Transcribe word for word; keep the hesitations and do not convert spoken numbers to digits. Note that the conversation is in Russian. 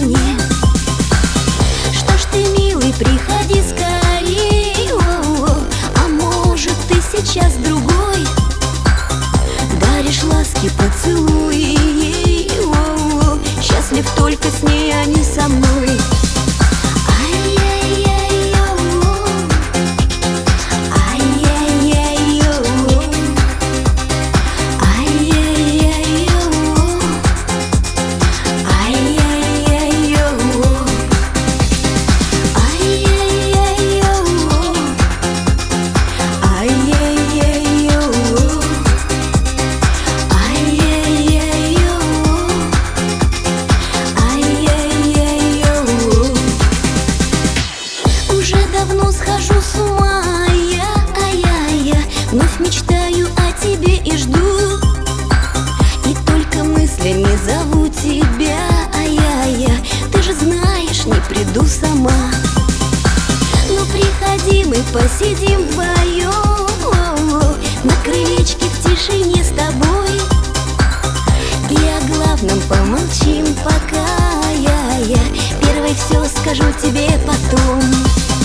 мне. Что ж ты, милый, приходи скорей. О-о-о. А может, ты сейчас другой даришь ласки, поцелуи. О-о-о. Счастлив только с ней, а не со мной. Схожу с ума я, а я, я вновь мечтаю о тебе и жду. И только мыслями зову тебя, а я, я ты же знаешь, не приду сама. Ну приходи, мы посидим вдвоем на крылечке в тишине с тобой. И о главном помолчим пока, я, я первой все скажу тебе потом.